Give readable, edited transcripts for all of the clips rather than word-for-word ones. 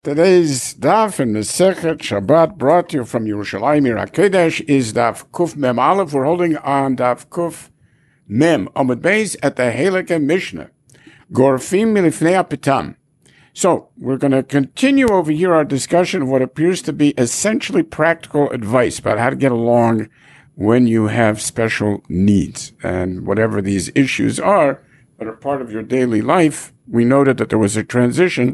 Today's daf in Masechet Shabbat brought to you from Yerushalayim Ir HaKodesh is daf Kuf Mem Aleph. We're holding on daf Kuf Mem Amud Beis at the Halakha Mishnah. Gorfim milifnei apitam. So we're going to continue over here our discussion of what appears to be essentially practical advice about how to get along when you have special needs and whatever these issues are that are part of your daily life. We noted that there was a transition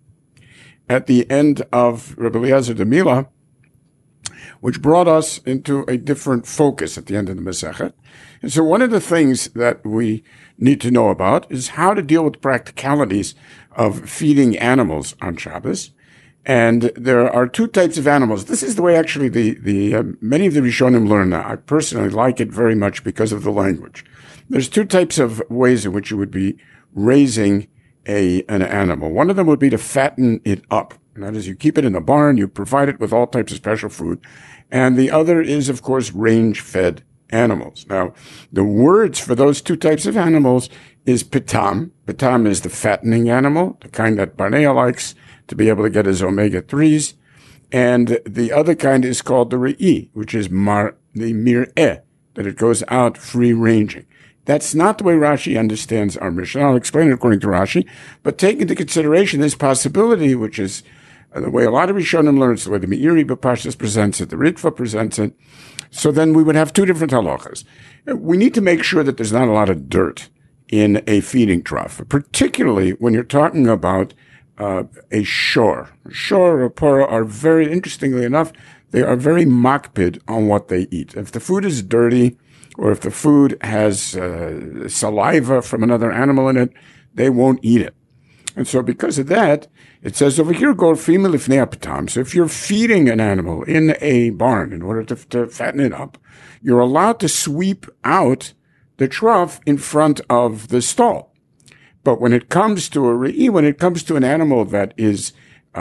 at the end of Rabbi Eliezer de Mila, which brought us into a different focus at the end of the Masechet. And so one of the things that we need to know about is how to deal with practicalities of feeding animals on Shabbos. And there are two types of animals. This is the way actually many of the Rishonim learn. I personally like it very much because of the language. There's two types of ways in which you would be raising an animal. One of them would be to fatten it up. And that is, you keep it in a barn, you provide it with all types of special food. And the other is, of course, range-fed animals. Now, the words for those two types of animals is pitam. Pitam is the fattening animal, the kind that Barnea likes to be able to get his omega-3s. And the other kind is called the re'i, which is the mir'eh, that it goes out free-ranging. That's not the way Rashi understands our Mishnah. I'll explain it according to Rashi. But take into consideration this possibility, which is the way a lot of Rishonim learns, the way the Meiri B'Pashtus presents it, the Ritva presents it. So then we would have two different halachas. We need to make sure that there's not a lot of dirt in a feeding trough, particularly when you're talking about a shore. A shore or a para are very, interestingly enough, they are very makpid on what they eat. If the food is dirty, or if the food has saliva from another animal in it, they won't eat it. And so because of that, it says over here, gorfim milifnei apitam. So if you're feeding an animal in a barn in order to fatten it up, you're allowed to sweep out the trough in front of the stall. But when it comes to a re'i, when it comes to an animal that is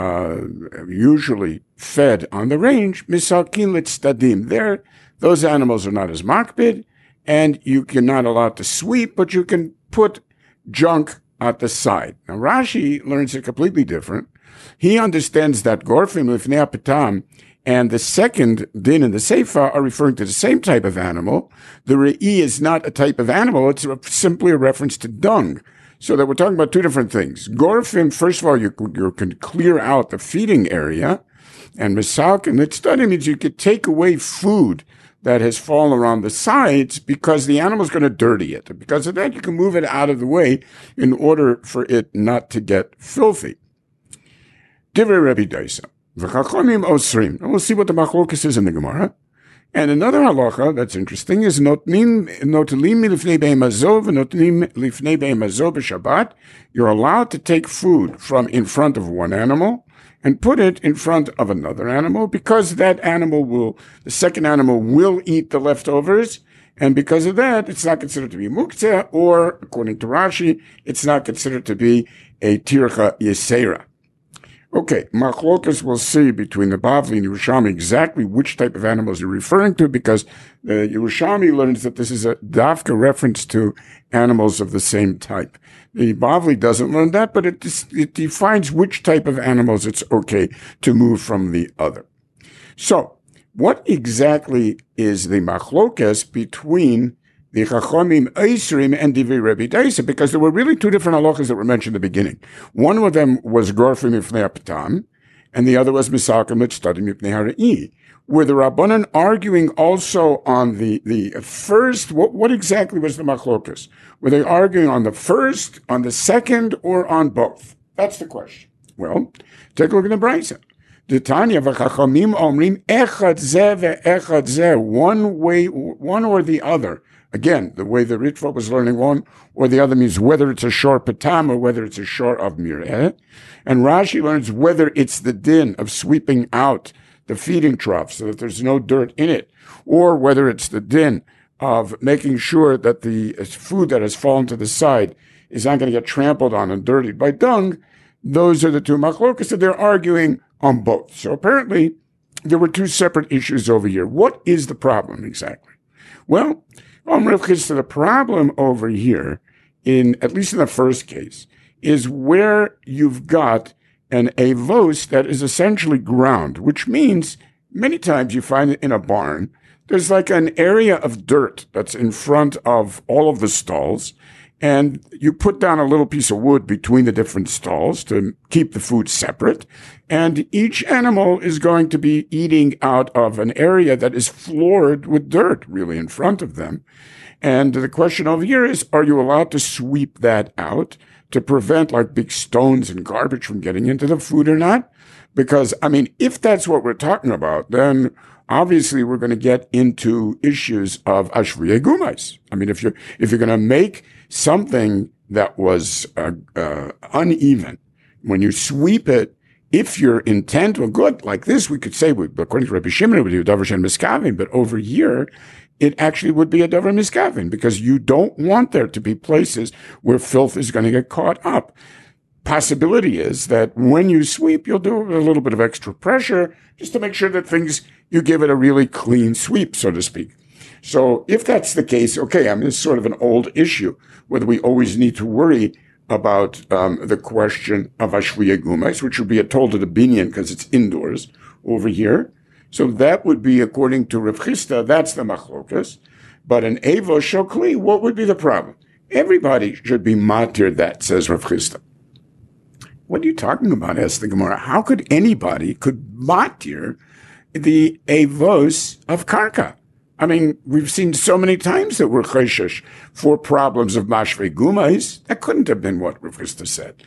usually fed on the range, misalkin litzdadim, there, those animals are not as makpid, and you cannot allow it to sweep, but you can put junk at the side. Now, Rashi learns it completely different. He understands that gorfim lifnei apitam and the second din in the Seifa are referring to the same type of animal. The re'i is not a type of animal. It's simply a reference to dung. So that we're talking about two different things. Gorfim, first of all, you can clear out the feeding area. And misalk and litzdadim means you could take away food that has fallen around the sides because the animal's going to dirty it. Because of that, you can move it out of the way in order for it not to get filthy. Divrei Rabbi Daisa. V'chachomim osrim. And we'll see what the machlokas is in the Gemara. And another halacha that's interesting is notlim milifnei be'emazov and notlim lifnei be'emazov b'Shabbat. You're allowed to take food from in front of one animal and put it in front of another animal because the second animal will eat the leftovers. And because of that, it's not considered to be muktzeh, or according to Rashi, it's not considered to be a tircha yesera. Okay, machlokas will see between the Bavli and Yerushalmi exactly which type of animals you're referring to, because the Yerushalmi learns that this is a dafka reference to animals of the same type. The Bavli doesn't learn that, but it defines which type of animals it's okay to move from the other. So, what exactly is the machlokas between the Chachomim Eisrim and Divrei Rabbi Daisa? Because there were really two different halachas that were mentioned at the beginning. One of them was gorfim mifnei apitam, and the other was misalkim litzdadim mipnei hara'i. Were the Rabbanan arguing also on the first? What exactly was the machlokas? Were they arguing on the first, on the second, or on both? That's the question. Well, take a look at the Brisa. The Tanya v'chachamim omrim echad zeh ve'echad zeh, one way, one or the other. Again, the way the Ritva was learning one or the other means whether it's a shor patam or whether it's a shor of mireh. And Rashi learns whether it's the din of sweeping out the feeding trough so that there's no dirt in it, or whether it's the din of making sure that the food that has fallen to the side is not going to get trampled on and dirtied by dung. Those are the two machlokas that they're arguing on both. So apparently there were two separate issues over here. What is the problem exactly? Well, the problem over here, at least in the first case, is where you've got an avos that is essentially ground, which means many times you find it in a barn. There's like an area of dirt that's in front of all of the stalls, and you put down a little piece of wood between the different stalls to keep the food separate. And each animal is going to be eating out of an area that is floored with dirt, really, in front of them. And the question over here is, are you allowed to sweep that out to prevent like big stones and garbage from getting into the food or not? Because, I mean, if that's what we're talking about, then obviously we're going to get into issues of ashviyei gumais. I mean, if you're going to make something that was uneven, when you sweep it, if your intent were good, like this, we could say, according to Rabbi Shimon, it would be a davar shen miskavin, but over here, it actually would be a davar miskavin, because you don't want there to be places where filth is going to get caught up. Possibility is that when you sweep, you'll do a little bit of extra pressure just to make sure that you give it a really clean sweep, so to speak. So if that's the case, okay, I mean, it's sort of an old issue, whether we always need to worry about the question of ashviyei gumais, which would be a toll to the binyan because it's indoors over here. So that would be, according to Rav Chisda, that's the machlokas. But an avos shokli, what would be the problem? Everybody should be matir that, says Rav Chisda. What are you talking about? Asked the Gemara. How could anybody matir the avos of karka? I mean, we've seen so many times that we're choshesh for problems of mashvei gumais. That couldn't have been what Rav Chisda said.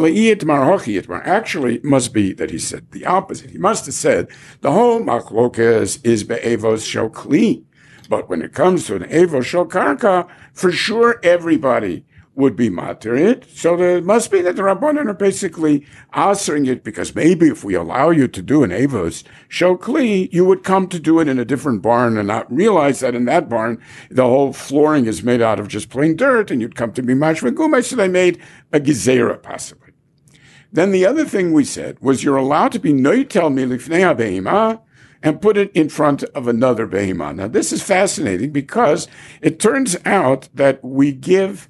Actually, it must be that he said the opposite. He must have said the whole machlokas is be'evos shokli. But when it comes to an avos shokarka, for sure everybody would be matir it. So it must be that the Rabbanan are basically answering it, because maybe if we allow you to do an avos shokli, you would come to do it in a different barn and not realize that in that barn, the whole flooring is made out of just plain dirt, and you'd come to be mashvei gumai. So they made a gezerah, possibly. Then the other thing we said was you're allowed to be noitel milifnei habehima and put it in front of another behima. Now this is fascinating, because it turns out that we give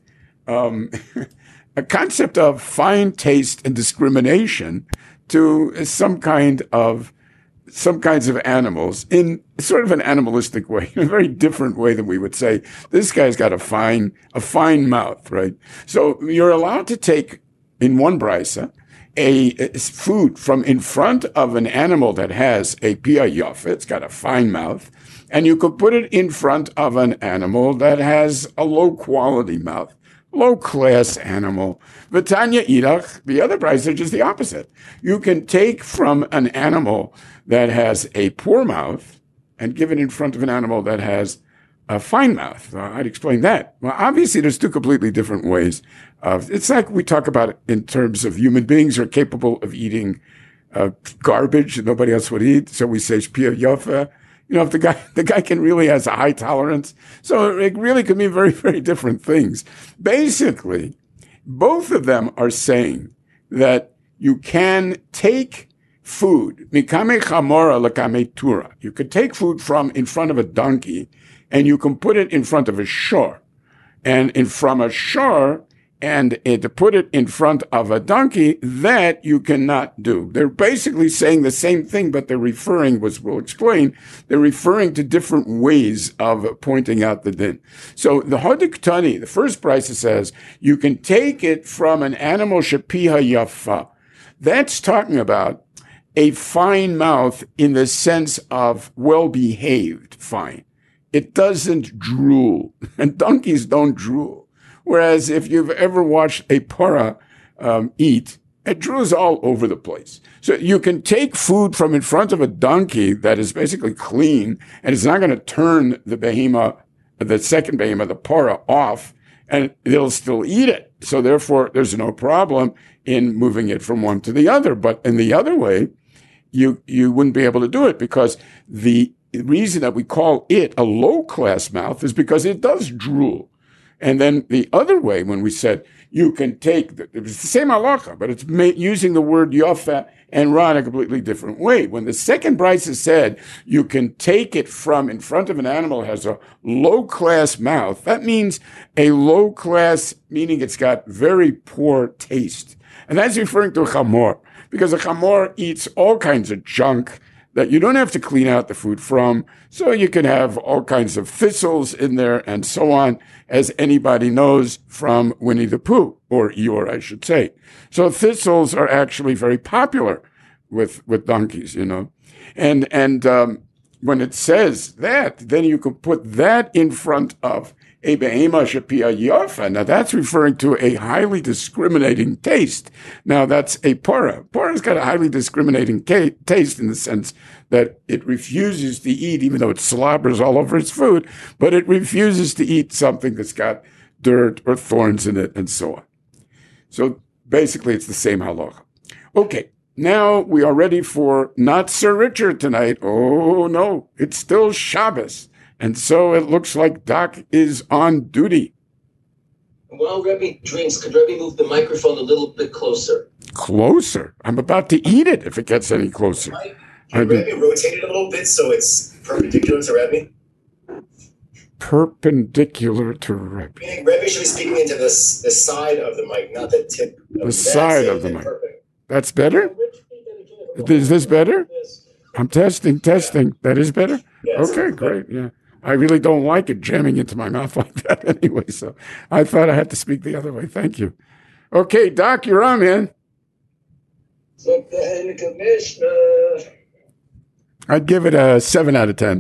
a concept of fine taste and discrimination to some kinds of animals in sort of an animalistic way, in a very different way than we would say, this guy's got a fine mouth, right? So you're allowed to take, in one brisa, a food from in front of an animal that has a pia yafa, it's got a fine mouth, and you could put it in front of an animal that has a low quality mouth, low-class animal. V'tanya idach, the other price is just the opposite. You can take from an animal that has a poor mouth and give it in front of an animal that has a fine mouth. I'd explain that. Well, obviously, there's two completely different ways of. It's like we talk about it in terms of human beings are capable of eating garbage that nobody else would eat. So we say shpia yofa. You know, if the guy can really has a high tolerance. So it really could mean very, very different things. Basically, both of them are saying that you can take food, mikame chamora lakame tura. You could take food from in front of a donkey, and you can put it in front of a shor. And from a shor, and to put it in front of a donkey, that you cannot do. They're basically saying the same thing, but they're referring, which we'll explain, they're referring to different ways of pointing out the din. So the Hodik Tani, the first price, says, you can take it from an animal shapiha yafa. That's talking about a fine mouth in the sense of well-behaved fine. It doesn't drool, and donkeys don't drool. Whereas if you've ever watched a para eat, it drools all over the place. So you can take food from in front of a donkey that is basically clean, and it's not going to turn the behema, the second behema, the para, off, and it'll still eat it. So therefore, there's no problem in moving it from one to the other. But in the other way, you wouldn't be able to do it, because the reason that we call it a low-class mouth is because it does drool. And then the other way, when we said you can take, it was the same halacha, but it's using the word yofa and ra in a completely different way. When the second brisa said you can take it from in front of an animal that has a low-class mouth, that means a low-class, meaning it's got very poor taste. And that's referring to chamor. because a chamor eats all kinds of junk that you don't have to clean out the food from. So you can have all kinds of thistles in there and so on, as anybody knows from Winnie the Pooh, or Eeyore, I should say. So thistles are actually very popular with donkeys, And when it says that, then you can put that in front of a behema shepia yofa. Now that's referring to a highly discriminating taste. Now that's a pora. Pora's got a highly discriminating taste in the sense that it refuses to eat, even though it slobbers all over its food, but it refuses to eat something that's got dirt or thorns in it and so on. So basically it's the same halacha. Okay. Now we are ready for not Sir Richard tonight. Oh no, it's still Shabbos. And so it looks like Doc is on duty. While Rebbe drinks, could Rebbe move the microphone a little bit closer? Closer? I'm about to eat it if it gets any closer. Can Rebbe rotate it a little bit so it's perpendicular to Rebbe? Perpendicular to Rebbe. Meaning Rebbe should be speaking into the side of the mic, not the tip. The side of the mic. That's better? Is this better? I'm testing. That is better? Yes. Okay, great. Yeah. I really don't like it jamming into my mouth like that anyway, so I thought I had to speak the other way. Thank you. Okay, Doc, you're on, man. I'd give it a 7 out of 10.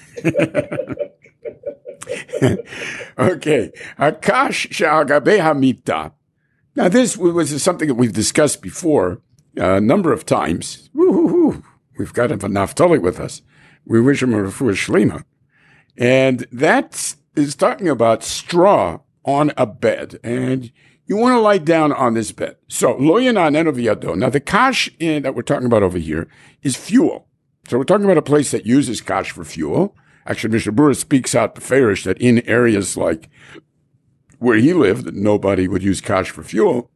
Okay. Akash sha'agabe hamita. Now, this was something that we've discussed before a number of times. Woo-hoo-hoo. We've got a Naftali with us. We wish him a refuah shlema. And that is talking about straw on a bed. And you want to lie down on this bed. So, lo yananenu v'yado. Now, the kash that we're talking about over here is fuel. So we're talking about a place that uses kash for fuel. Actually, Mishnah Berurah speaks out the Farish that in areas like where he lived, that nobody would use kash for fuel.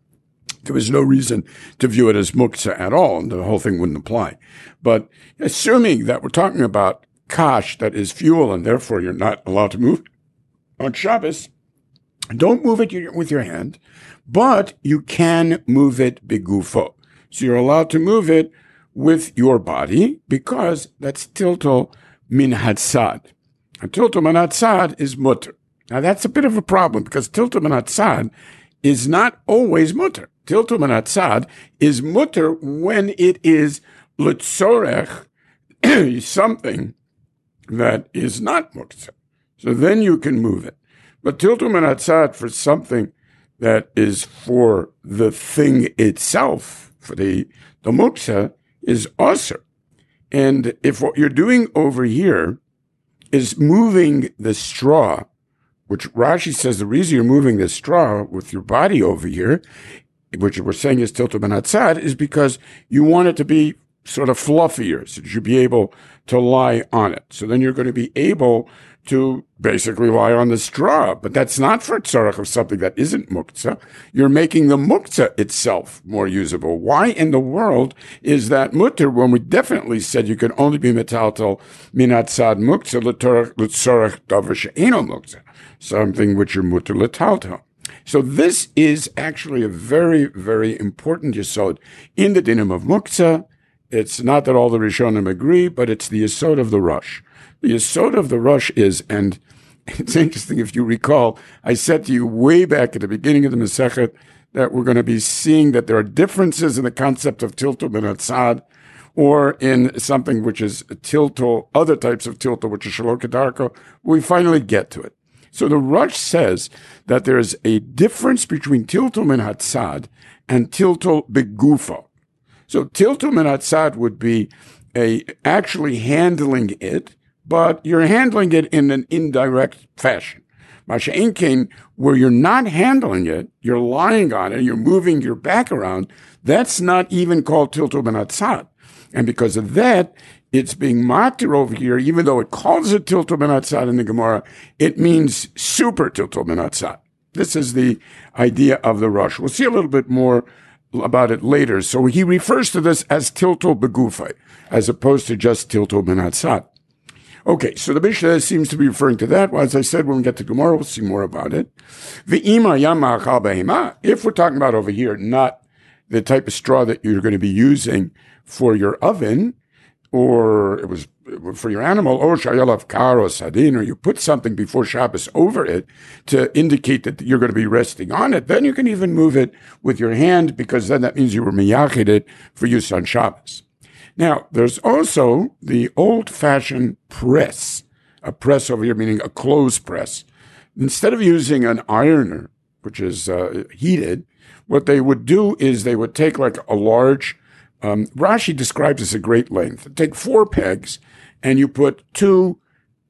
There was no reason to view it as muktzah at all, and the whole thing wouldn't apply. But assuming that we're talking about kash that is fuel, and therefore you're not allowed to move on Shabbos, don't move it with your hand, but you can move it begufo. So you're allowed to move it with your body, because that's tiltul min hatzad. And tiltul min hatzad is mutter. Now that's a bit of a problem, because tiltul min hatzad is not always mutter. Tiltul min hatzad is mutter when it is litzorech, something that is not muktzah. So then you can move it. But tiltul min hatzad for something that is for the thing itself, for the muktzah, is asur. And if what you're doing over here is moving the straw, which Rashi says the reason you're moving the straw with your body over here, which we're saying is tiltul min hatzad, is because you want it to be sort of fluffier, so that you'll be able to lie on it. So then you're going to be able to basically lie on the straw. But that's not for tzarech of something that isn't muktzah. You're making the muktzah itself more usable. Why in the world is that mutter when we definitely said you can only be metaltal min hatzad muktzah l'tzarech davar she'eno muktzah, something which you're mutter l'taltal. So this is actually a very, very important yesod in the dinim of muktzah. It's not that all the Rishonim agree, but it's the yesod of the Rosh. The yesod of the Rosh is, and it's interesting, if you recall, I said to you way back at the beginning of the Masechet that we're going to be seeing that there are differences in the concept of tiltul min hatzad, or in something which is tiltul, other types of tiltul, which is shalok kedarko. We finally get to it. So the Rosh says that there is a difference between tiltul min hatzad and tiltul begufo. So tiltul min hatzad would be actually handling it, but you're handling it in an indirect fashion. Masha'en kain, where you're not handling it, you're lying on it, you're moving your back around, that's not even called tiltul min hatzad. And because of that, it's being matir over here, even though it calls it tiltul min hatzad in the Gemara, it means super tiltul min hatzad. This is the idea of the Rosh. We'll see a little bit more about it later. So he refers to this as tiltul begufay, as opposed to just tiltul min hatzad. Okay, so the Mishnah seems to be referring to that. Well, as I said, when we get to Gemara, we'll see more about it. If we're talking about over here, not the type of straw that you're going to be using for your oven, or it was for your animal, or shayalav kar or sadin, or you put something before Shabbos over it to indicate that you're going to be resting on it, then you can even move it with your hand, because then that means you were miyachid it for use on Shabbos. Now, there's also the old-fashioned press, a press over here, meaning a clothes press. Instead of using an ironer, which is heated, what they would do is they would take like a large, Rashi describes this at great length. Take 4 pegs, and you put 2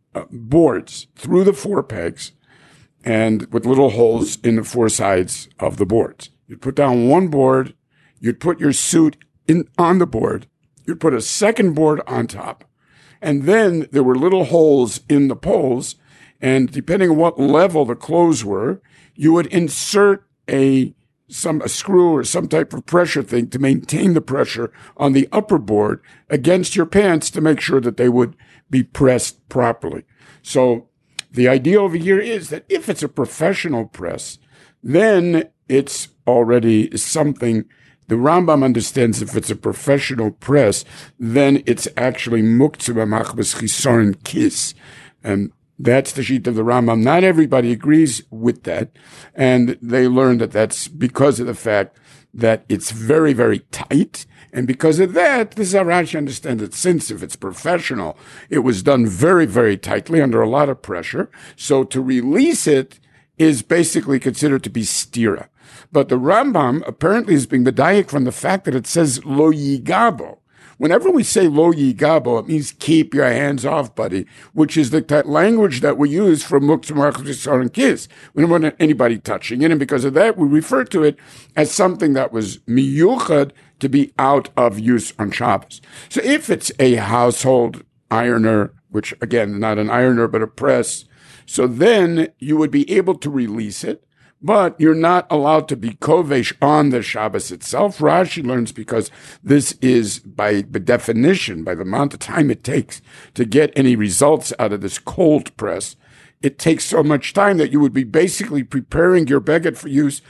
boards through the 4 pegs, and with little holes in the 4 sides of the boards. You'd put down 1 board, you'd put your suit on the board, you'd put a second board on top, and then there were little holes in the poles, and depending on what level the clothes were, you would insert a screw or some type of pressure thing to maintain the pressure on the upper board against your pants to make sure that they would be pressed properly. So the idea over here is that if it's a professional press, then it's already something. The Rambam understands if it's a professional press, then it's actually muktzah b'machbes chisaron kis. And that's the sheet of the Rambam. Not everybody agrees with that. And they learn that that's because of the fact that it's very, very tight. And because of that, the Rashi understands that since if it's professional, it was done very, very tightly under a lot of pressure. So to release it is basically considered to be stira. But the Rambam apparently is being medayik from the fact that it says lo yigabo. Whenever we say lo yigabo, it means keep your hands off, buddy, which is the language that we use for muktzah b'machbes and kiss. We don't want anybody touching it, and because of that, we refer to it as something that was miyuchad to be out of use on Shabbos. So if it's a household ironer, which again, not an ironer, but a press, so then you would be able to release it, but you're not allowed to be kovesh on the Shabbos itself. Rashi learns because this is by definition, by the amount of time it takes to get any results out of this cold press, it takes so much time that you would be basically preparing your beged for use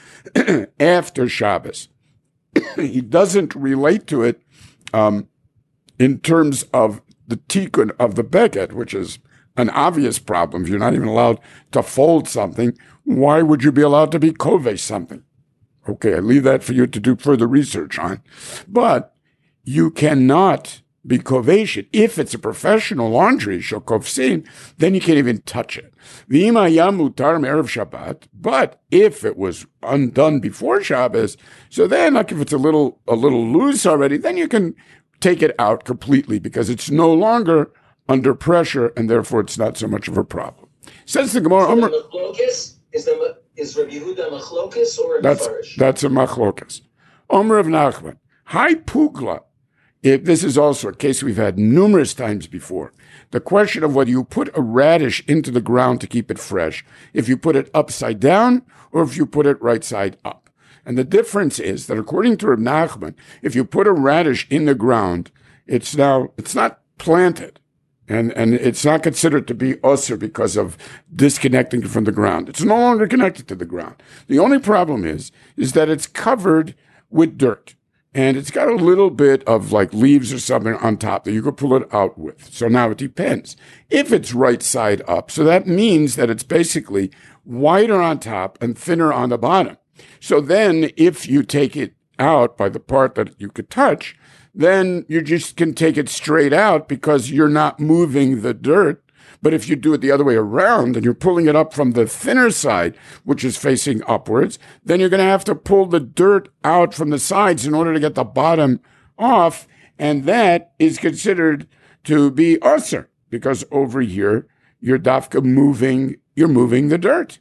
after Shabbos. He doesn't relate to it in terms of the tikkun of the beged, which is an obvious problem. If you're not even allowed to fold something, why would you be allowed to be kovesh something? Okay, I leave that for you to do further research on. But you cannot be kovesh it. If it's a professional laundry, shokovsin, then you can't even touch it. V'ima yam mutar erev Shabbat. But if it was undone before Shabbos, so then, like if it's a little loose already, then you can take it out completely because it's no longer under pressure, and therefore it's not so much of a problem. Says the Gemara. Is Rabbi Yehuda machlokes or a mefarish? That's a machlokes. Omer of Nachman. Hi Pugla. If this is also a case we've had numerous times before. The question of whether you put a radish into the ground to keep it fresh, if you put it upside down or if you put it right side up. And the difference is that according to Reb Nachman, if you put a radish in the ground, it's not planted. And it's not considered to be osir because of disconnecting from the ground. It's no longer connected to the ground. The only problem is that it's covered with dirt. And it's got a little bit of like leaves or something on top that you could pull it out with. So now it depends. If it's right side up, so that means that it's basically wider on top and thinner on the bottom. So then if you take it out by the part that you could touch, then you just can take it straight out because you're not moving the dirt. But if you do it the other way around and you're pulling it up from the thinner side, which is facing upwards, then you're going to have to pull the dirt out from the sides in order to get the bottom off. And that is considered to be osir because over here, you're moving the dirt.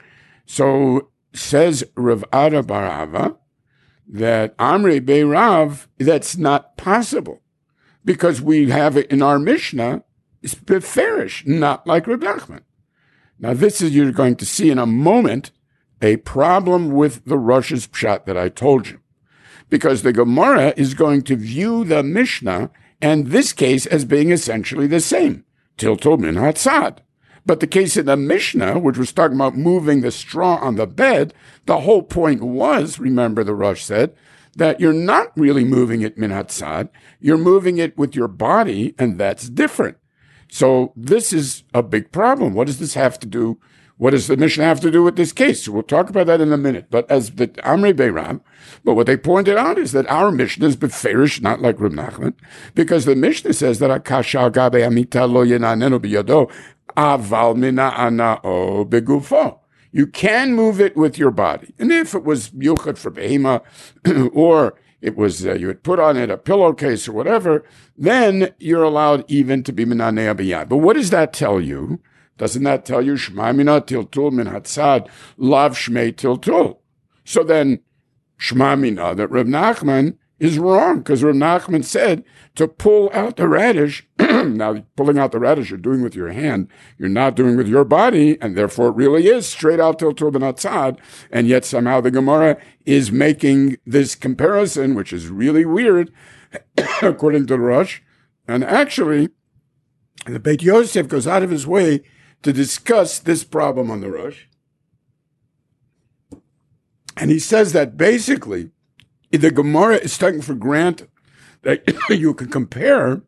So says Rav Ada bar Ava, that Amrei Beirav, that's not possible because we have it in our Mishnah, it's beferish, not like Reb Nachman. Now this is, you're going to see in a moment, a problem with the Rosh's pshat that I told you. Because the Gemara is going to view the Mishnah and this case as being essentially the same, tilto min hatzad. But the case in the Mishnah, which was talking about moving the straw on the bed, the whole point was, remember the Rosh said, that you're not really moving it min hatzad, you're moving it with your body, and that's different. So this is a big problem. What does this have to do? What does the Mishnah have to do with this case? So we'll talk about that in a minute. But as the Amrei Beirav, but what they pointed out is that our Mishnah is beferish, not like Reb Nachman, because the Mishnah says that akasha gabe amita lo yenanenu biyado aval mina anao begufo. You can move it with your body. And if it was yuchad for behema, or it was you had put on it a pillowcase or whatever, then you're allowed even to be minanea biyad. But what does that tell you? Doesn't that tell you shma mina tiltul min hatzad lav shmei tiltul? So then shma mina that Reb Nachman is wrong, because Reb Nachman said to pull out the radish. Now, pulling out the radish you're doing with your hand, you're not doing with your body, and therefore it really is straight out tiltul ben hatzad, and yet somehow the Gemara is making this comparison, which is really weird, according to the Rosh. And actually, the Beit Yosef goes out of his way to discuss this problem on the Rosh. And he says that basically, the Gemara is taking for granted that you can compare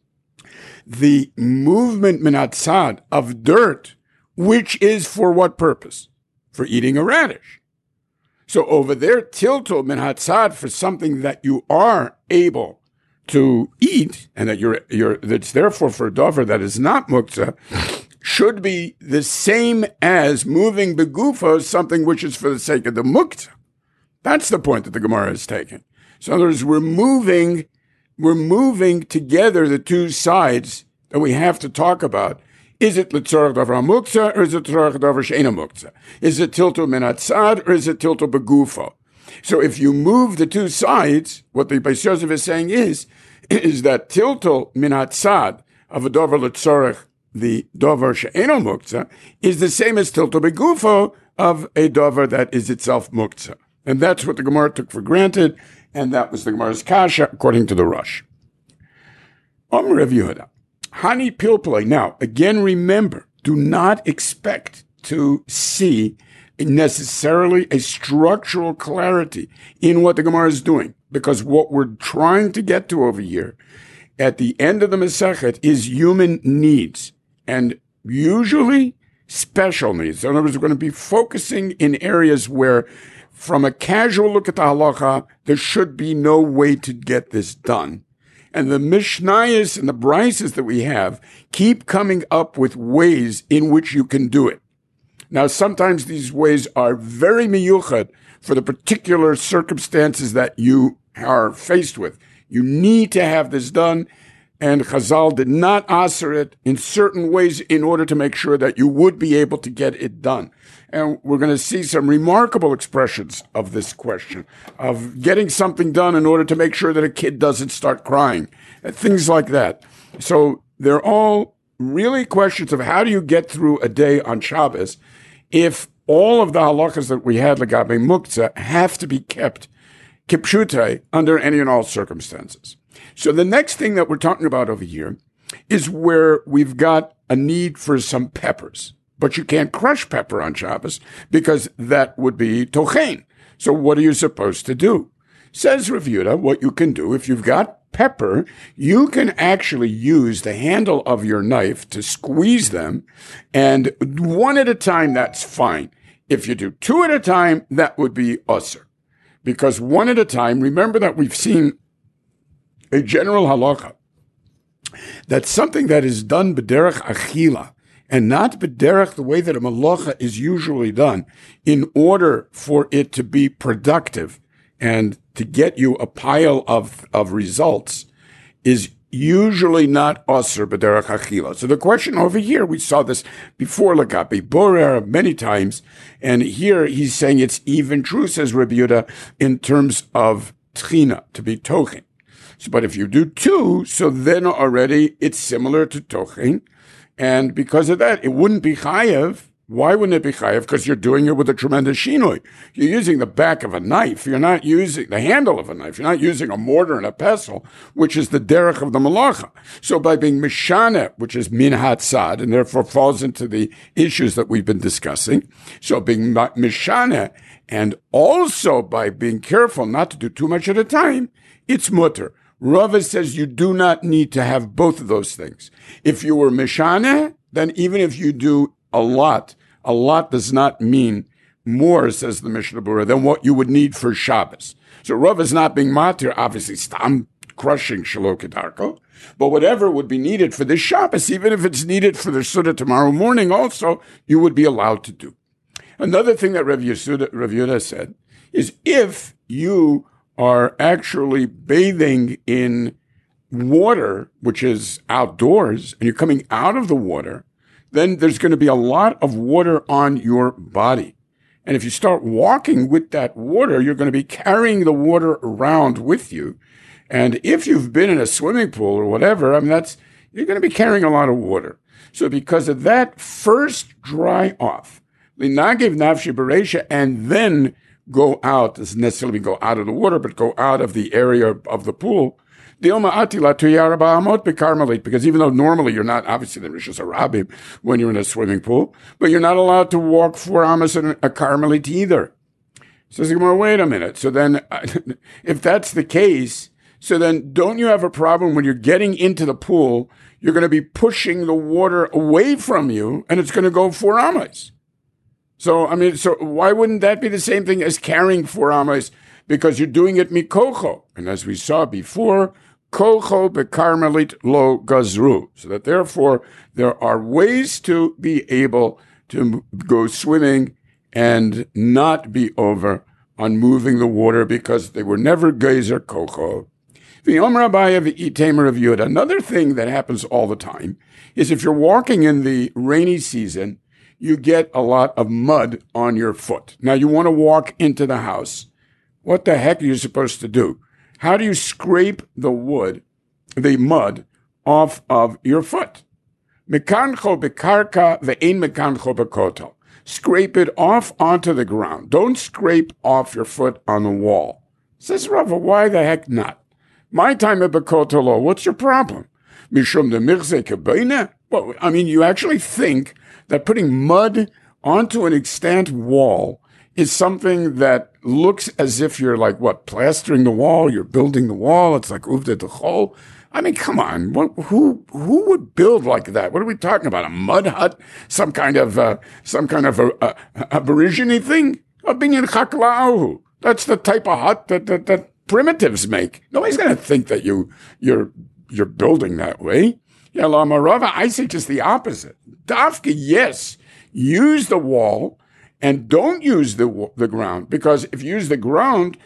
the movement min hatzad of dirt, which is for what purpose? For eating a radish. So over there, tiltul min hatzad for something that you are able to eat, and that that's therefore for a dover that is not muktzah, should be the same as moving begufo, something which is for the sake of the muktzah. That's the point that the Gemara is taking. So in other words, we're moving together the two sides that we have to talk about. Is it l'tzorach davar muktzah, or is it l'tzorach davar she'ena muktzah? Is it tiltul min hatzad, or is it tiltul begufo? So if you move the two sides, what the Beis Yosef is saying is that tiltul min hatzad of a davar l'tzorach, the davar she'ena muktzah, is the same as tiltul begufo of a davar that is itself muktzah. And that's what the Gemara took for granted, and that was the Gemara's kasha, according to the Rosh. Omer Rav Yehuda, Hani Pilpulei. Now, again, remember, do not expect to see necessarily a structural clarity in what the Gemara is doing, because what we're trying to get to over here at the end of the Masechet is human needs, and usually special needs. In other words, we're going to be focusing in areas where, from a casual look at the halacha, there should be no way to get this done. And the Mishnayos and the Brises that we have keep coming up with ways in which you can do it. Now, sometimes these ways are very miyuchad for the particular circumstances that you are faced with. You need to have this done, and Chazal did not answer it in certain ways in order to make sure that you would be able to get it done. And we're going to see some remarkable expressions of this question, of getting something done in order to make sure that a kid doesn't start crying, and things like that. So they're all really questions of how do you get through a day on Shabbos if all of the halachas that we had, legabe muktzah, have to be kept kipshutei under any and all circumstances. So the next thing that we're talking about over here is where we've got a need for some peppers. But you can't crush pepper on Shabbos because that would be tochein. So what are you supposed to do? Says Rav Yehuda, what you can do, if you've got pepper, you can actually use the handle of your knife to squeeze them, and one at a time, that's fine. If you do two at a time, that would be usser. Because one at a time, remember that we've seen a general halacha, that something that is done b'derech achila, and not b'derech the way that a malacha is usually done, in order for it to be productive and to get you a pile of results, is usually not aser b'derech achila. So the question over here, we saw this before legabe borer many times, and here he's saying it's even true, says Rabbi Yehuda, in terms of tchina, to be tochen. So, but if you do two, so then already it's similar to tochen. And because of that, it wouldn't be chayev Why wouldn't it be chayav? Because you're doing it with a tremendous shinoi. You're using the back of a knife. You're not using the handle of a knife. You're not using a mortar and a pestle, which is the derech of the malacha. So by being mishana, which is min hatzad, and therefore falls into the issues that we've been discussing. So being mishana, and also by being careful not to do too much at a time, it's mutter. Rava says you do not need to have both of those things. If you were mishana, then even if you do a lot does not mean more, says the Mishnah Berurah, than what you would need for Shabbos. So Rav is not being matir, obviously, stam crushing Shelo Kedarko, but whatever would be needed for this Shabbos, even if it's needed for the Suda tomorrow morning also, you would be allowed to do. Another thing that Rav Yehuda said is if you are actually bathing in water, which is outdoors, and you're coming out of the water, then there's going to be a lot of water on your body. And if you start walking with that water, you're going to be carrying the water around with you. And if you've been in a swimming pool or whatever, you're going to be carrying a lot of water. So because of that, first dry off, l'nagev nafshi bereisha, and then go out, doesn't necessarily go out of the water, but go out of the area of the pool. Because even though normally you're not, obviously the Rishus Harabim when you're in a swimming pool, but you're not allowed to walk 4 amas in a Carmelite either. Says Gemara, wait a minute. So then, if that's the case, so then don't you have a problem when you're getting into the pool, you're going to be pushing the water away from you and it's going to go 4 amas. So why wouldn't that be the same thing as carrying 4 amas? Because you're doing it mikocho. And as we saw before, kocho bekarmelit lo gazru. So that therefore, there are ways to be able to go swimming and not be over on moving the water because they were never gezer kocho. Another thing that happens all the time is if you're walking in the rainy season, you get a lot of mud on your foot. Now you want to walk into the house. What the heck are you supposed to do? How do you scrape the mud off of your foot? Mekancho bekarka ve'ein mekancho bekotel. Scrape it off onto the ground. Don't scrape off your foot on the wall. Says Rava, why the heck not? My time at bekotelo, what's your problem? Mishum de mirze kebeine? Well, you actually think that putting mud onto an extant wall is something that looks as if you're plastering the wall, you're building the wall, it's like uvde de chol. Come on, who would build like that? What are we talking about? A mud hut? Some kind of aborigine thing? Binyan chakla'ahu. That's the type of hut that primitives make. Nobody's going to think that you're building that way. Yeah, Lama Rava, I say just the opposite. Dafka, yes, use the wall, and don't use the ground, because if you use the ground,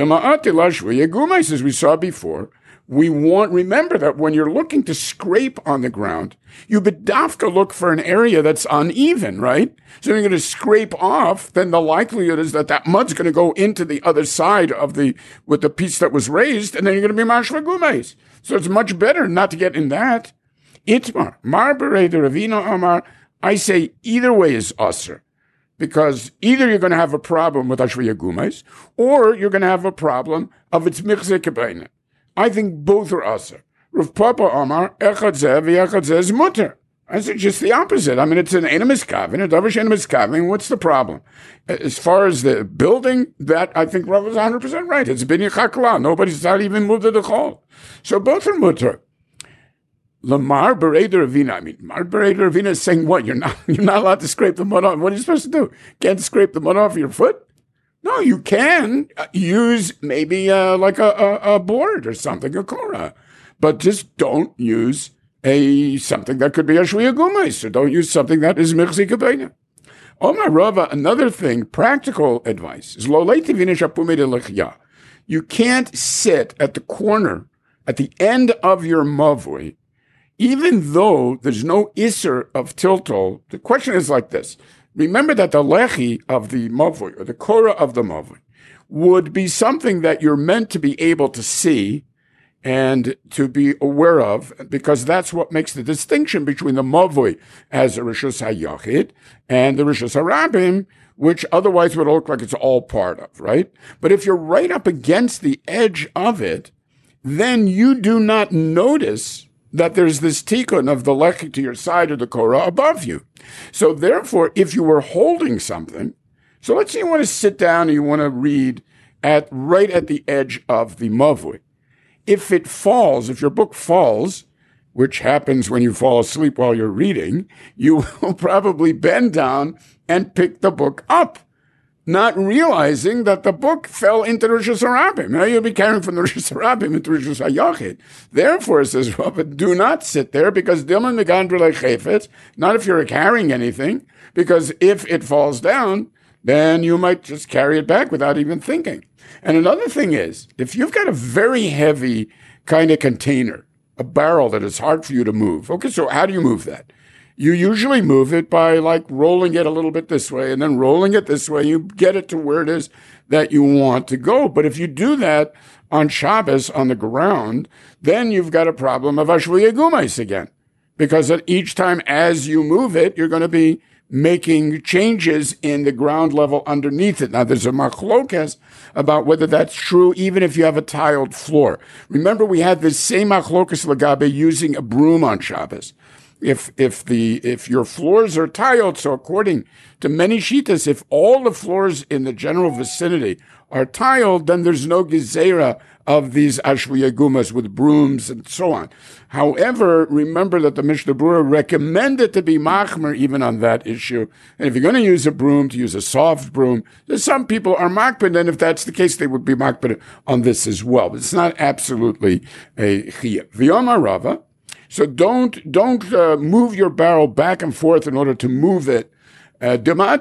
as we saw before, remember that when you're looking to scrape on the ground, you bedafka look for an area that's uneven, right? So you're going to scrape off, then the likelihood is that mud's going to go into the other side with the piece that was raised, and then you're going to be mashva gumes. So it's much better not to get in that. Itmar, Mar Berei de Ravina Amar, I say either way is usher. Because either you're going to have a problem with Ashvaya Gumais, or you're going to have a problem of its Michze Kebeine. I think both are usher. Rav Papa Amar, Echad Zeh v'Echad Zeh is mutter. I say just the opposite. It's an enemies kavin, a davish enemies kavin. What's the problem? As far as the building, that I think Rav is 100% right. It's binyan chakla. Nobody's not even moved to the chol. So both are mutter. Lamar Berei de Ravina. Mar Berei de Ravina is saying what? You're not allowed to scrape the mud off. What are you supposed to do? Can't scrape the mud off your foot? No, you can use maybe like a board or something, a kora, but just don't use something that could be a shviya gumais. So don't use something that is mirzi kabeina. Omar Rava, another thing, practical advice is lo leiti vinish apume de lechya. You can't sit at the corner, at the end of your mavui, even though there's no iser of tiltol. The question is like this. Remember that the lechi of the mavui, or the korah of the mavui, would be something that you're meant to be able to see, and to be aware of, because that's what makes the distinction between the Mavui as a Rishus HaYachid and the Rishus HaRabim, which otherwise would look like it's all part of, right? But if you're right up against the edge of it, then you do not notice that there's this tikkun of the lechi to your side of the Korah above you. So therefore, if you were holding something, so let's say you want to sit down and you want to read right at the edge of the Mavui. If it falls, if your book falls, which happens when you fall asleep while you're reading, you will probably bend down and pick the book up, not realizing that the book fell into Rishus HaRabim. Now you'll be carrying from the Rishus HaRabim into Rishus HaYachid. Therefore, says Rabbah, do not sit there, because Dilman Megandra Chayfetz, not if you're carrying anything, because if it falls down, then you might just carry it back without even thinking. And another thing is, if you've got a very heavy kind of container, a barrel that is hard for you to move, okay, so how do you move that? You usually move it by like rolling it a little bit this way and then rolling it this way. You get it to where it is that you want to go. But if you do that on Shabbos on the ground, then you've got a problem of Ashvuyei Gumais again. Because at each time as you move it, you're going to be making changes in the ground level underneath it. Now, there's a machlokas about whether that's true even if you have a tiled floor. Remember, we had this same machlokas lagabe using a broom on Shabbos. If your floors are tiled, so according to many shitas, if all the floors in the general vicinity are tiled, then there's no gezerah of these ashvuyei gumas with brooms and so on. However, remember that the Mishnah Berurah recommended to be machmer even on that issue. And if you're going to use a broom, to use a soft broom, some people are makbid, and if that's the case, they would be makbid on this as well. But it's not absolutely a chiyuv. V'yomar Rava. So don't move your barrel back and forth in order to move it. Another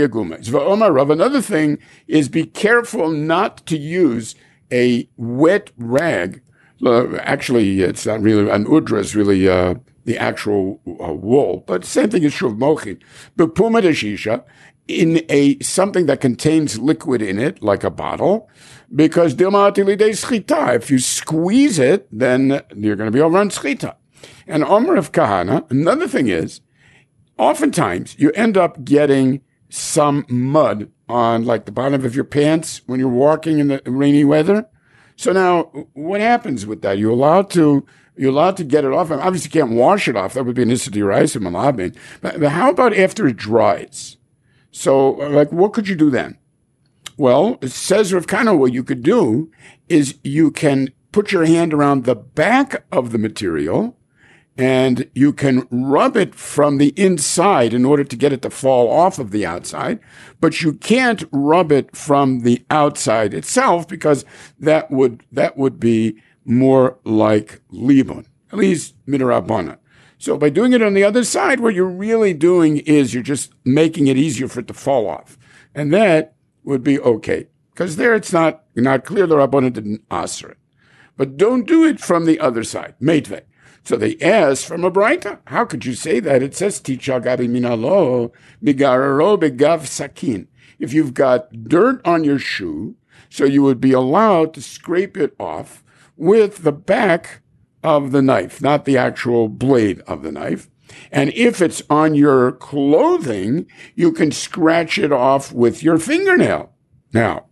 thing is be careful not to use a wet rag. Actually, it's not really an udra; it's really the actual wool. But same thing is true of mochin. But puma de shisha in something that contains liquid in it, like a bottle, because if you squeeze it, then you're going to be over on schita. And Omer of Kahana, another thing is, oftentimes you end up getting some mud on like the bottom of your pants when you're walking in the rainy weather. So now what happens with that? You're allowed to get it off. I obviously can't wash it off. That would be an issa d'oraisa malabin. But how about after it dries? So like what could you do then? Well, it says Rav Kahana, what you could do is you can put your hand around the back of the material and you can rub it from the inside in order to get it to fall off of the outside, but you can't rub it from the outside itself because that would be more like libun, at least midrabanan. So by doing it on the other side, what you're really doing is you're just making it easier for it to fall off, and that would be okay because there it's not clear the Rabbanan didn't answer it, but don't do it from the other side, meitvei. So they asked from a Braita, how could you say that? It says, Ticha gabi minalo, bigararo begav sakin. If you've got dirt on your shoe, so you would be allowed to scrape it off with the back of the knife, not the actual blade of the knife. And if it's on your clothing, you can scratch it off with your fingernail. Now,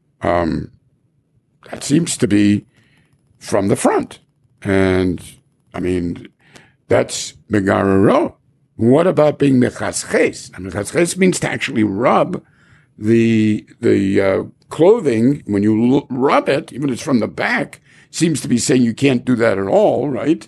that seems to be from the front. And I mean, that's megararo. What about being mechasches? Mechasches means to actually rub the clothing. When you rub it, even if it's from the back, seems to be saying you can't do that at all, right?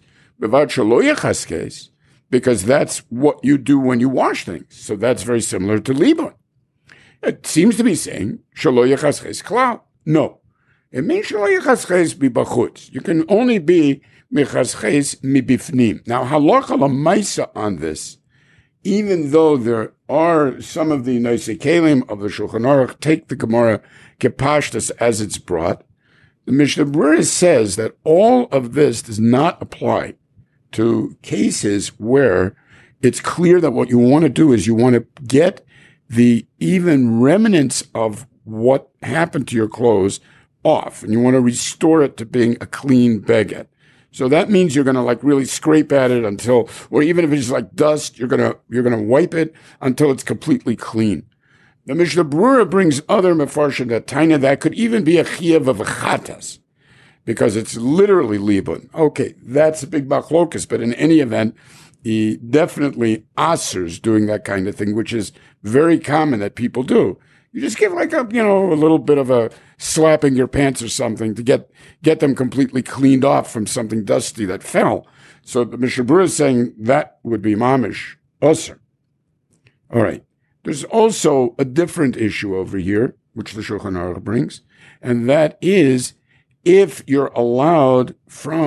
Because that's what you do when you wash things. So that's very similar to libun. It seems to be saying shelo yechasches klal. No, it means shelo yechasches bibachutz. You can only be mechasches mibifnim. Now, halacha lamaisa on this, even though there are some of the Nosei Kelim of the Shulchan Aruch take the Gemara kepashtas as it's brought, the Mishnah Berurah says that all of this does not apply to cases where it's clear that what you want to do is you want to get the even remnants of what happened to your clothes off and you want to restore it to being a clean beged. So that means you're going to like really scrape at it until, or even if it's like dust, you're going to wipe it until it's completely clean. The Mishnah Berurah brings other mefarshim that taina that could even be a chiyuv of a chatas, because it's literally libun. Okay, that's a big machlokas, but in any event, he definitely asers doing that kind of thing, which is very common that people do. You just give like a little bit of a slap in your pants or something to get them completely cleaned off from something dusty that fell. So the Mishnah Berurah is saying that would be mamish aser. All right. There's also a different issue over here, which the Shulchan Aruch brings, and that is if you're allowed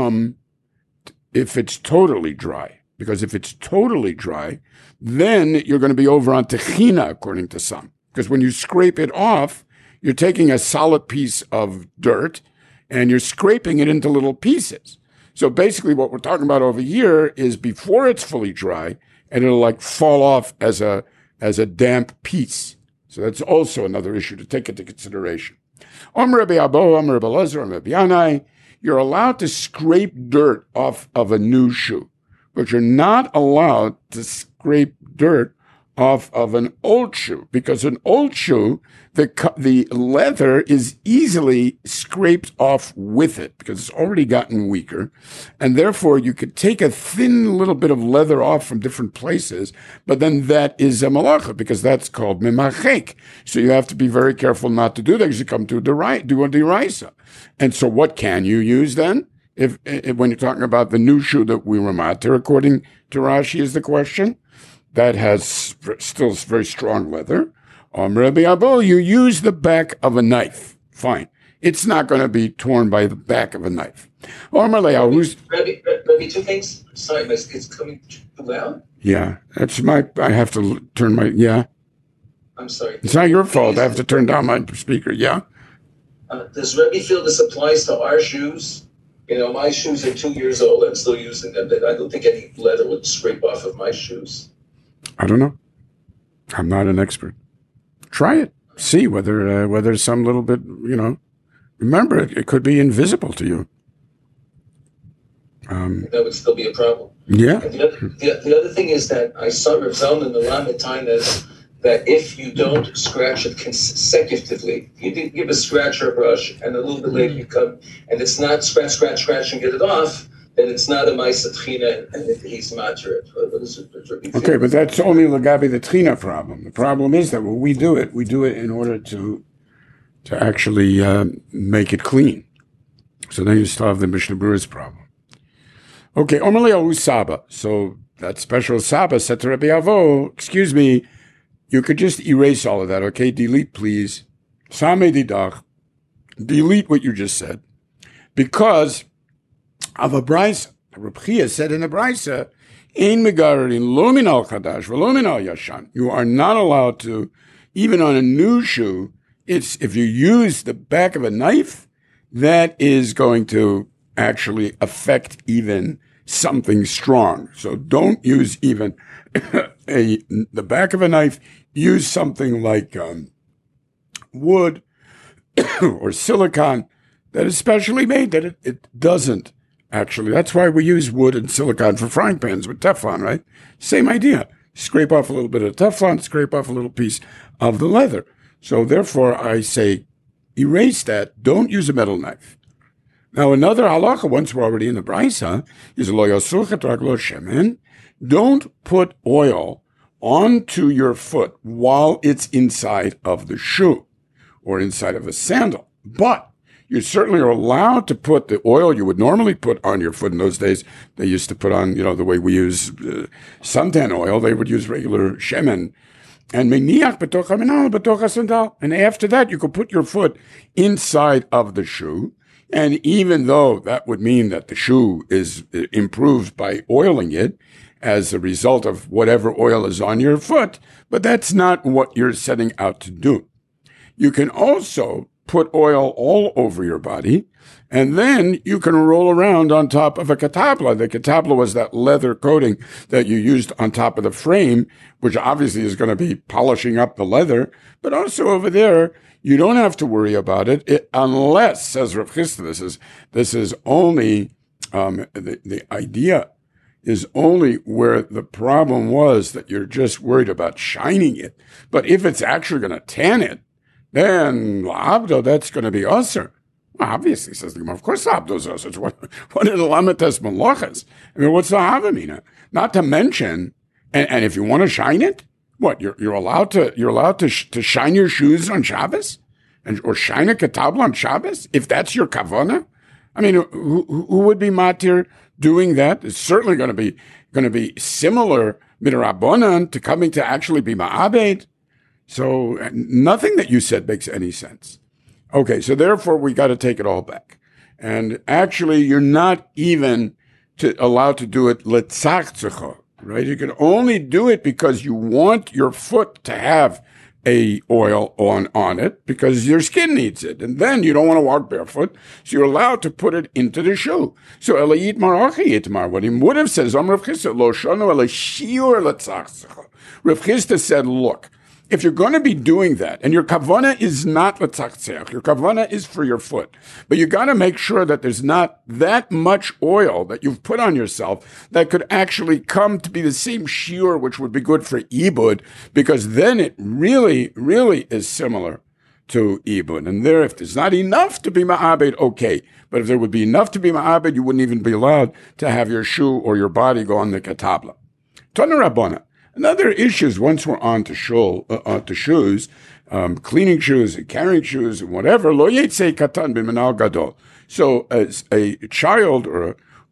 if it's totally dry. Because if it's totally dry, then you're going to be over on techina, according to some. Because when you scrape it off, you're taking a solid piece of dirt and you're scraping it into little pieces. So basically what we're talking about over here is before it's fully dry, and it'll like fall off as a damp piece. So that's also another issue to take into consideration. Omer Rabbi Abo, Omer Rabbi Elazar, Omer Rabbi Yanai, you're allowed to scrape dirt off of a new shoe, but you're not allowed to scrape dirt off of an old shoe, because an old shoe, the leather is easily scraped off with it because it's already gotten weaker. And therefore you could take a thin little bit of leather off from different places, but then that is a malacha because that's called memachek. So you have to be very careful not to do that because you come to do a deraisa. And so what can you use then? If when you're talking about the new shoe that we were matir, according to Rashi, is the question, that has still very strong leather. Rabbi Abo, you use the back of a knife. Fine. It's not going to be torn by the back of a knife. Rabbi, two things. Sorry, my kid's coming too loud. Yeah, I have to turn my, I'm sorry. It's not your fault. I have to turn down my speaker, yeah? Does Rebbe feel this applies to our shoes? My shoes are 2 years old. I'm still using them. I don't think any leather would scrape off of my shoes. I don't know. I'm not an expert. Try it. See whether some little bit, remember it could be invisible to you. That would still be a problem. Yeah. And the other thing is that I saw Rav Zalman the Lamed Tainas that if you don't scratch it consecutively, you did give a scratch or a brush, and a little bit later you come, and it's not scratch, and get it off, then it's not a ma'aseh tchina, and he's matir it. Okay, but that's only Lagabi the tchina problem. The problem is that when we do it in order to actually make it clean. So then you still have the Mishnah Berurah's problem. Okay, Omer Le'ahu Saba. So that special Saba said to Rabbi Avo, excuse me, you could just erase all of that, okay? Delete, please. Sameh didach. Delete what you just said. Because of a brisa. Reb Chia said in the brisa, Ein megarerin lo min al chadash v'lo min al yashan. You are not allowed to, even on a new shoe, if you use the back of a knife, that is going to actually affect even something strong. So don't use even the back of a knife. Use something like wood or silicone that is specially made that it doesn't actually. That's why we use wood and silicone for frying pans with Teflon, right? Same idea. Scrape off a little bit of Teflon, scrape off a little piece of the leather. So therefore I say erase that. Don't use a metal knife. Now another halacha, once we're already in the brisa, is lo yasuchet raglo shemen. Don't put oil onto your foot while it's inside of the shoe or inside of a sandal. But you certainly are allowed to put the oil you would normally put on your foot. In those days, they used to put on, the way we use suntan oil, they would use regular shemen. And meniach betoch haminal betoch hasandal. And after that, you could put your foot inside of the shoe. And even though that would mean that the shoe is improved by oiling it, as a result of whatever oil is on your foot, but that's not what you're setting out to do. You can also put oil all over your body, and then you can roll around on top of a katabla. The katabla was that leather coating that you used on top of the frame, which obviously is going to be polishing up the leather. But also over there, you don't have to worry about it, unless, says Rav Chisda, this is only, the idea is only where the problem was that you're just worried about shining it. But if it's actually going to tan it, then la'abdo, that's going to be usher. Well, obviously, says the Gemara, of course la'abdo is usher. What are the lametes malachas? I mean, what's the havamina? Not to mention, and if you want to shine it, what, you're allowed to shine your shoes on Shabbos? Or shine a katabla on Shabbos? If that's your kavana? I mean, who would be matir doing that? It's certainly going to be similar midrabanan to coming to actually be ma'abed. So nothing that you said makes any sense. Okay, so therefore we got to take it all back. And actually, you're not even allowed to do it letzachzecha, right? You can only do it because you want your foot to have a oil on it because your skin needs it. And then you don't want to walk barefoot, so you're allowed to put it into the shoe. So Elayit Marachi Yitmar, what he would have said, Rav Chisda, Lo Shanu Ele Shiur Letzachzecha. Rav Chisda said, look, if you're going to be doing that, and your kavana is not letzachzeach, your kavana is for your foot, but you got to make sure that there's not that much oil that you've put on yourself that could actually come to be the same shiur, which would be good for ibud, because then it really, really is similar to ibud. And there, if there's not enough to be ma'abed, okay. But if there would be enough to be ma'abed, you wouldn't even be allowed to have your shoe or your body go on the katabla. Tana Rabbana. Another issues, once we're on to shoes, cleaning shoes and carrying shoes and whatever, lo yetzei katan b'minal gadol. So as a child or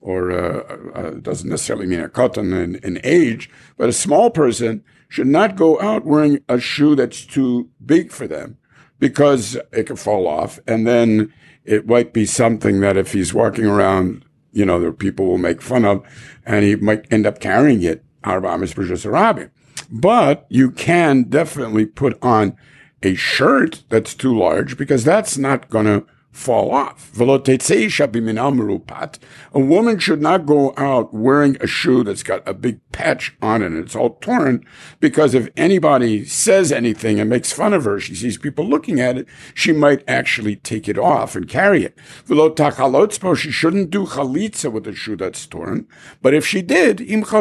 doesn't necessarily mean a katan in age, but a small person should not go out wearing a shoe that's too big for them because it could fall off. And then it might be something that if he's walking around, there people will make fun of, and he might end up carrying it. But you can definitely put on a shirt that's too large because that's not going to fall off. A woman should not go out wearing a shoe that's got a big patch on it and it's all torn, because if anybody says anything and makes fun of her, she sees people looking at it, she might actually take it off and carry it. She shouldn't do chalitza with a shoe that's torn, but if she did,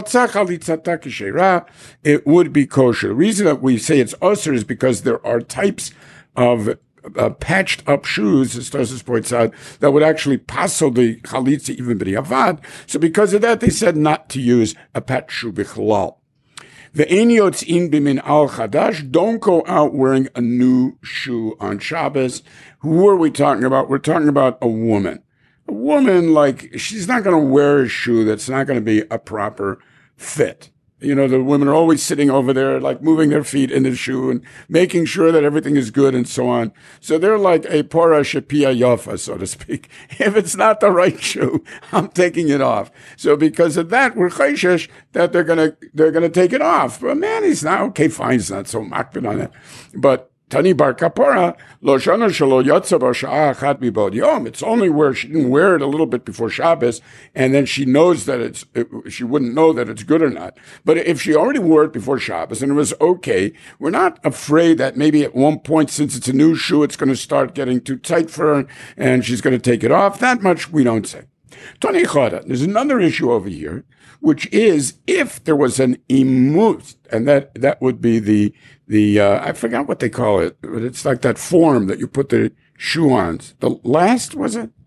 it would be kosher. The reason that we say it's usher is because there are types of patched up shoes, as Tosis points out, that would actually passel the chalitza even b'diavad. So because of that, they said not to use a patched shoe b'chalal. Ve'en yotzin b'min al chadash, don't go out wearing a new shoe on Shabbos. Who are we talking about? We're talking about a woman. A woman, she's not going to wear a shoe that's not going to be a proper fit. The women are always sitting over there, moving their feet in the shoe and making sure that everything is good and so on. So they're like a pora shepia yofa, so to speak. If it's not the right shoe, I'm taking it off. So because of that, we're chayshish that they're gonna take it off. But man, he's not okay. Fine, he's not so makbid on it, but. Tani bar kapora, lo shana shelo yotza b'sha'ah achat mibod yom. It's only where she didn't wear it a little bit before Shabbos, and then she knows that she wouldn't know that it's good or not. But if she already wore it before Shabbos and it was okay, we're not afraid that maybe at one point, since it's a new shoe, it's going to start getting too tight for her, and she's going to take it off. That much we don't say. Tani chada. There's another issue over here, which is if there was an imut, and that would be the I forgot what they call it, but it's like that form that you put the shoe on. The last, was it?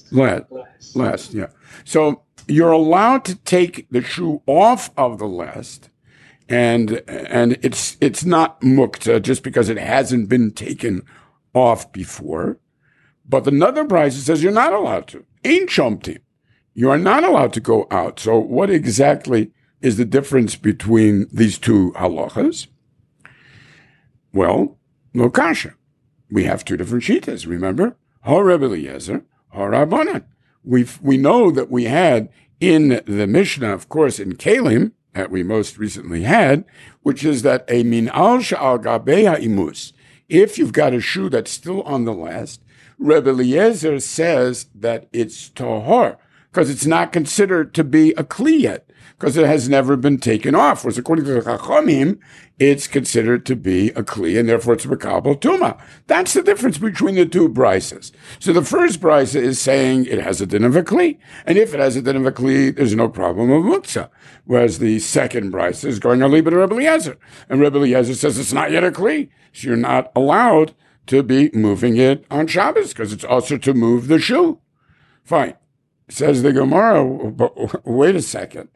Last, yeah. So you're allowed to take the shoe off of the last, and it's not mukta just because it hasn't been taken off before. But another price says you're not allowed to. Ain't shomtim. You are not allowed to go out. So what exactly is the difference between these two halachas? Well, no kasha. We have two different shitas, remember? Ha Rebbe Eliezer, ha Rabbanan. We know that we had in the Mishnah, of course, in Kalim, that we most recently had, which is that a min'al sha'al gabeha imus, If you've got a shoe that's still on the last, Rebbe Eliezer says that it's tahor, because it's not considered to be a kli yet, because it has never been taken off. Whereas according to the Chachamim, it's considered to be a kli, and therefore it's mekabel tuma. That's the difference between the two brises. So the first brisa is saying it has a din of a kli, and if it has a din of a kli, there's no problem of muktzah. Whereas the second brisa is going on Rebbe Eliezer, and Rebbe Eliezer says it's not yet a kli, so you're not allowed to be moving it on Shabbos, because it's also to move the shoe. Fine. Says the Gemara, but wait a second.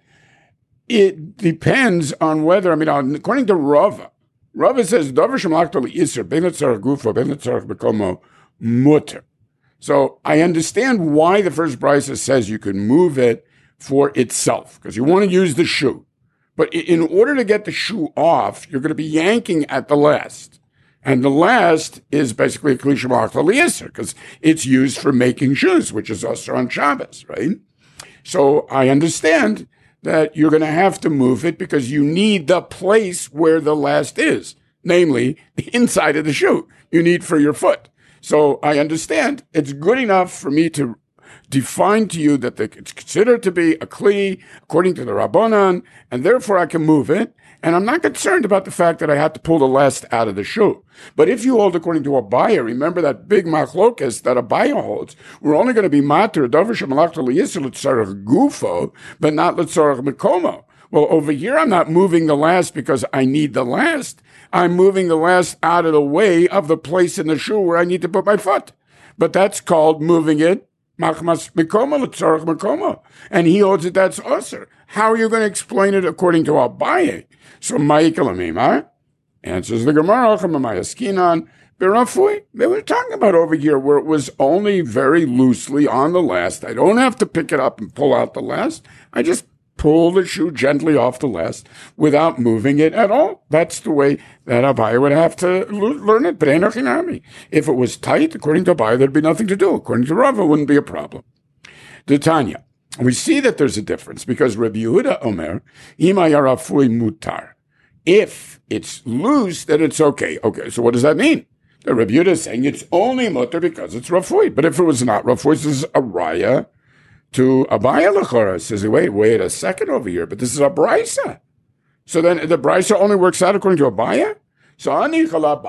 It depends on whether, according to Rava says, Davar shemalachta li'isr, ben letzarech gufo, ben letzarech bekomo, mutter. So I understand why the first brisa says you can move it for itself, because you want to use the shoe. But in order to get the shoe off, you're going to be yanking at the last. And the last is basically a kli shemalachta li'isr, because it's used for making shoes, which is also on Shabbos, right? So I understand that you're going to have to move it because you need the place where the last is, namely the inside of the shoe you need for your foot. So I understand it's good enough for me to define to you that it's considered to be a kli according to the Rabbanan, and therefore I can move it. And I'm not concerned about the fact that I had to pull the last out of the shoe. But if you hold according to Abaye, remember that big machlokas that Abaye holds, we're only going to be mater, davar shemalachta li'isr l'tzarech gufo, but not l'tzarech mekomo. Well, over here, I'm not moving the last because I need the last. I'm moving the last out of the way of the place in the shoe where I need to put my foot. But that's called moving it machmas mekomo l'tzarech mekomo. And he holds it that's usher. How are you going to explain it according to Abaye? So Ma'ikalamimar answers the Gemara, Chamayaskinan, Berafui. They were talking about over here where it was only very loosely on the last. I don't have to pick it up and pull out the last. I just pull the shoe gently off the last without moving it at all. That's the way that Abaye would have to learn it. If it was tight, according to Abaye, there'd be nothing to do. According to Rava, it wouldn't be a problem. The Tanya. We see that there's a difference because Rabbi Yehuda Omer, Ima yarafui mutar. If it's loose, then it's okay. Okay, so what does that mean? The Rabbi Yehuda is saying it's only mutar because it's rafui. But if it was not rafui, this is a raya to Abaye l'chora. Says, wait a second over here, but this is a brisa. So then the brisa only works out according to Abaye? So you can only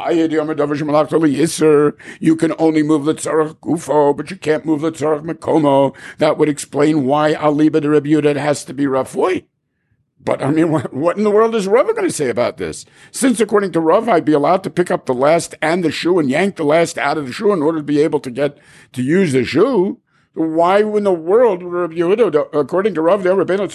move the tzarech gufo, but you can't move the tzarech mekomo. That would explain why aliba de Rabbi Yehuda has to be rafui. But what in the world is Rava going to say about this? Since according to Rava, I'd be allowed to pick up the last and the shoe and yank the last out of the shoe in order to be able to get to use the shoe. Why in the world, Rabbi Yehuda, according to Rav, why did Rabbi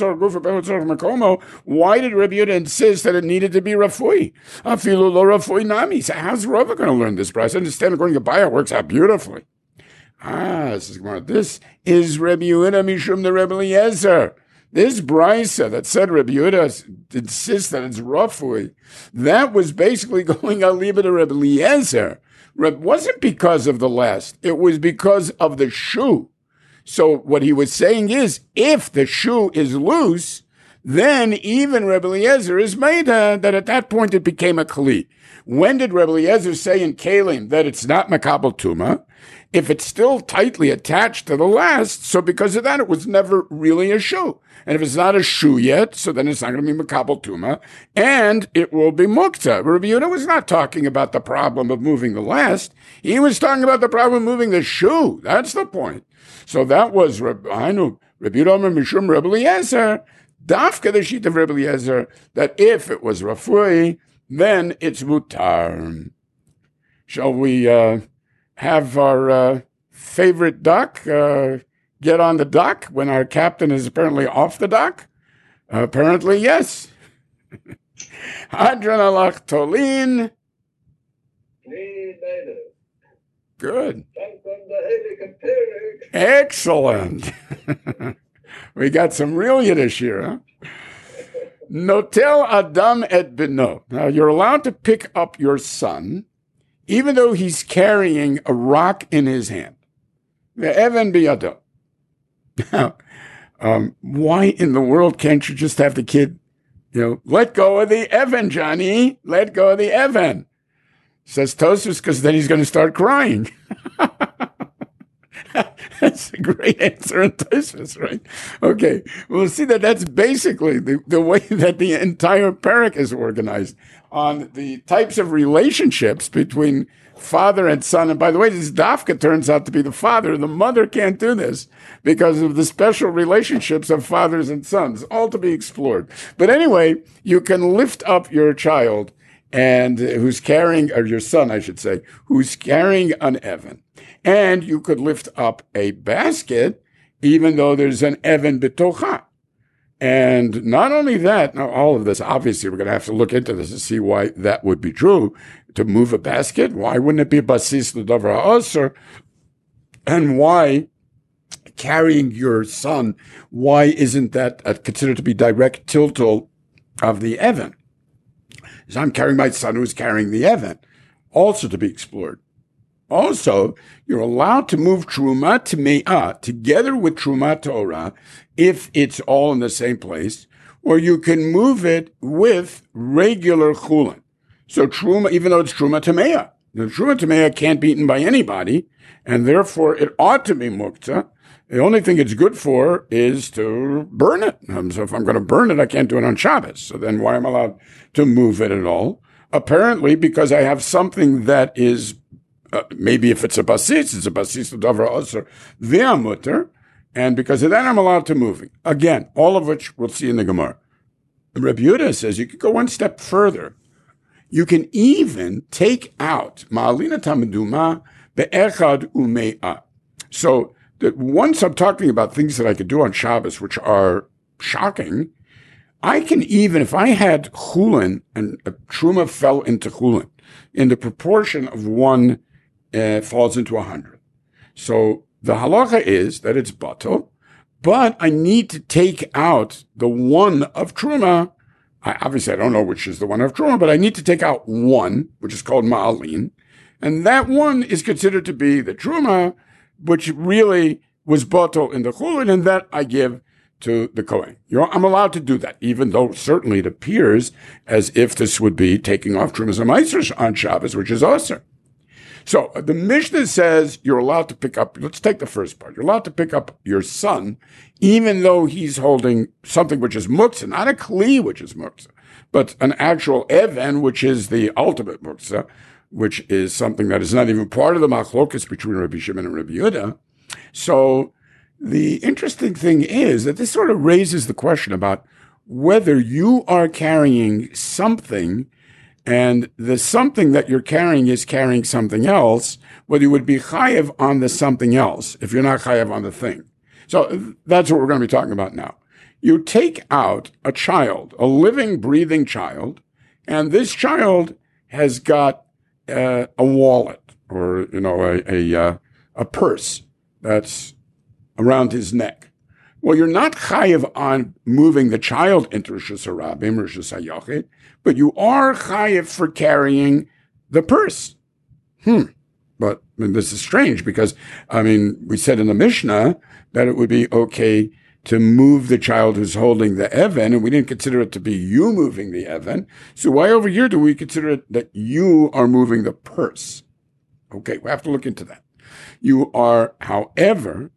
Yehuda insist that it needed to be rafui? Afilu lo rafui nami. So how's Rav going to learn this? But I understand according to Abaye, it works out beautifully. This is Rabbi Yehuda mishum the Rebbe Eliezer. This brisa that said Rabbi Yehuda insists that it's rafui, that was basically going aliba to Rebbe Eliezer. It wasn't because of the last. It was because of the shoe. So what he was saying is, if the shoe is loose, then even Rebbe Eliezer is made that at that point it became a kli. When did Rebbe Eliezer say in Kalim that it's not makabel tuma? If it's still tightly attached to the last, so because of that, it was never really a shoe. And if it's not a shoe yet, so then it's not going to be makabel tuma, and it will be mukta. Rabbi Yehuda was not talking about the problem of moving the last. He was talking about the problem of moving the shoe. That's the point. So that was Rabbi Yehuda Mishum Rebbe Eliezer, dafka the sheet of Rebbe Eliezer, that if it was rafui, then it's mutar. Shall we have our favorite duck get on the dock when our captain is apparently off the dock? Apparently, yes. Hadran alach tolin. Good. Excellent. We got some real Yiddish here, huh? Notel Adam et beno. Now, you're allowed to pick up your son, even though he's carrying a rock in his hand. Ve'even biyado. Now, why in the world can't you just have the kid, let go of the Evan, Johnny. Let go of the Evan. Says Tosfos, because then he's going to start crying. That's a great answer in Tosfos, right? Okay, we'll see that that's basically the way that the entire parak is organized on the types of relationships between father and son. And by the way, this dafka turns out to be the father. The mother can't do this because of the special relationships of fathers and sons, all to be explored. But anyway, you can lift up your child and who's carrying, or your son, I should say, who's carrying an Evan. And you could lift up a basket, even though there's an Evan betocha. And not only that, now all of this, obviously we're going to have to look into this to see why that would be true. To move a basket, why wouldn't it be a basis l'davar ha'asur? And why carrying your son, why isn't that considered to be direct tiltal of the Evan? So I'm carrying my son who's carrying the Evan, also to be explored. Also, you're allowed to move Truma to Me'ah together with Truma Torah if it's all in the same place, or you can move it with regular Chulin. So Truma, even though it's Truma to Me'ah, the Truma to Me'ah can't be eaten by anybody, and therefore it ought to be Muktzah. The only thing it's good for is to burn it. So if I'm going to burn it, I can't do it on Shabbos. So then why am I allowed to move it at all? Apparently because I have something that is maybe if it's a basis of davar ha'asur ve'amuter, and because of that I'm allowed to move it. Again, all of which we'll see in the Gemara. Rabbi Yehuda says you could go one step further. You can even take out ma'alina tamiduma be'echad u'me'ah. So that once I'm talking about things that I could do on Shabbos, which are shocking, I can even, if I had chulin and a truma fell into chulin in the proportion of one falls into 100. So the halacha is that it's batel, but I need to take out the one of truma. Obviously, I don't know which is the one of truma, but I need to take out one, which is called ma'alin, and that one is considered to be the truma, which really was batel in the chulin, and that I give to the Kohen. I'm allowed to do that, even though certainly it appears as if this would be taking off Trumas and Maasros on Shabbos, which is asur. So the Mishnah says you're allowed to pick up, let's take the first part, you're allowed to pick up your son, even though he's holding something which is muktzah, not a kli which is muktzah, but an actual even, which is the ultimate muktzah, which is something that is not even part of the machlokas between Rabbi Shimon and Rabbi Yehuda. So the interesting thing is that this sort of raises the question about whether you are carrying something and the something that you're carrying is carrying something else, whether you would be chayev on the something else if you're not chayev on the thing. So that's what we're going to be talking about now. You take out a child, a living, breathing child, and this child has got a wallet or, a purse that's around his neck. Well, you're not chayev on moving the child into Rishus HaRabim, Rishus HaYachid, but you are chayev for carrying the purse. But this is strange because, we said in the Mishnah that it would be okay to move the child who's holding the Evan, and we didn't consider it to be you moving the Evan. So why over here do we consider it that you are moving the purse? Okay, we have to look into that. You are, however,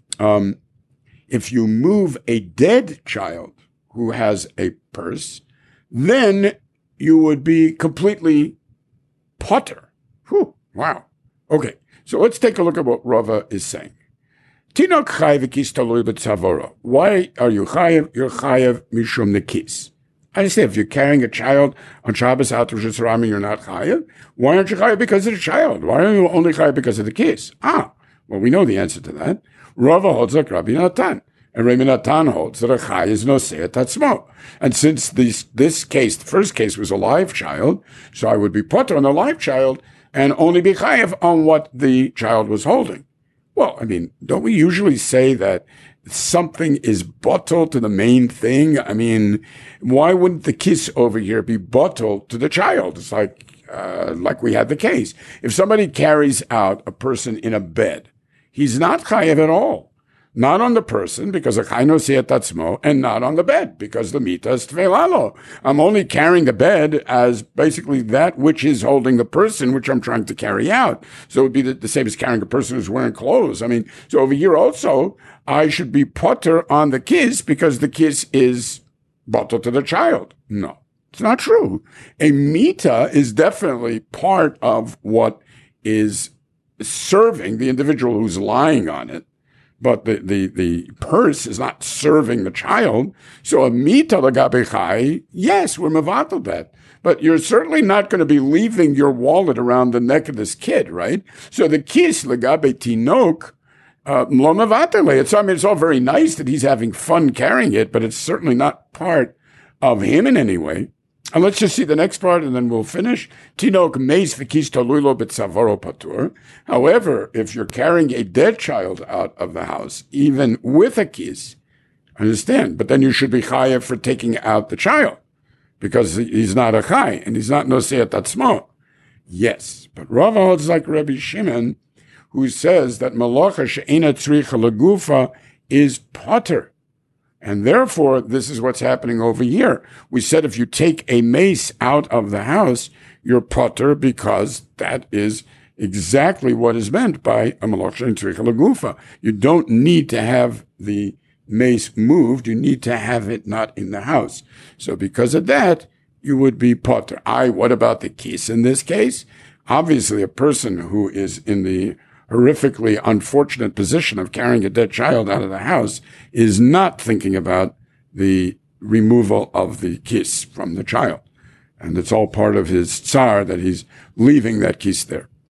if you move a dead child who has a purse, then you would be completely potter. Wow. Okay, so let's take a look at what Rava is saying. Tinok chayev v'kis talui b'tzavoro. Why are you chayev? You're chayev mishum nekis. I say if you're carrying a child on Shabbos out to Rishus HaRabim, you're not chayev. Why aren't you chayev because of the child? Why are you only chayev because of the kiss? Well, we know the answer to that. Rava holds like Rabbi Natan. And Rabbi Natan holds that a chay is noseh tatzmo. And since this case, the first case was a live child, so I would be potter on the live child and only be chayev on what the child was holding. Well, don't we usually say that something is bottled to the main thing? Why wouldn't the kiss over here be bottled to the child? It's like we had the case. If somebody carries out a person in a bed, he's not chayev at all. not on the person, because a chai nosiat atzmo, and not on the bed, because the mita is tveilalo. I'm only carrying the bed as basically that which is holding the person, which I'm trying to carry out. So it would be the same as carrying a person who's wearing clothes. I mean, so over here also, I should be potter on the kiss, because the kiss is bottle to the child. No, it's not true. A mita is definitely part of what is serving the individual who's lying on it. But the purse is not serving the child. So a mita lagabe chai, yes, we're mevatel that. But you're certainly not going to be leaving your wallet around the neck of this kid, right? So the kiss lagabe tinok, lo mevatel. It's all very nice that he's having fun carrying it, but it's certainly not part of him in any way. And let's just see the next part, and then we'll finish. Tinok meis v'kis tolulo b'tzavoro patur. However, if you're carrying a dead child out of the house, even with a kiss, understand, but then you should be chayav for taking out the child, because he's not a chay, and he's not noseat atzmo. Yes, but Rava holds like Rabbi Shimon, who says that malacha she'ena tzricha legufa is potter. And therefore, this is what's happening over here. We said if you take a mace out of the house, you're potter, because that is exactly what is meant by a malach she'ein tzricha legufa. You don't need to have the mace moved. You need to have it not in the house. So because of that, you would be potter. What about the kiss in this case? Obviously, a person who is in the horrifically unfortunate position of carrying a dead child out of the house is not thinking about the removal of the kiss from the child. And it's all part of his tsar that he's leaving that kiss there.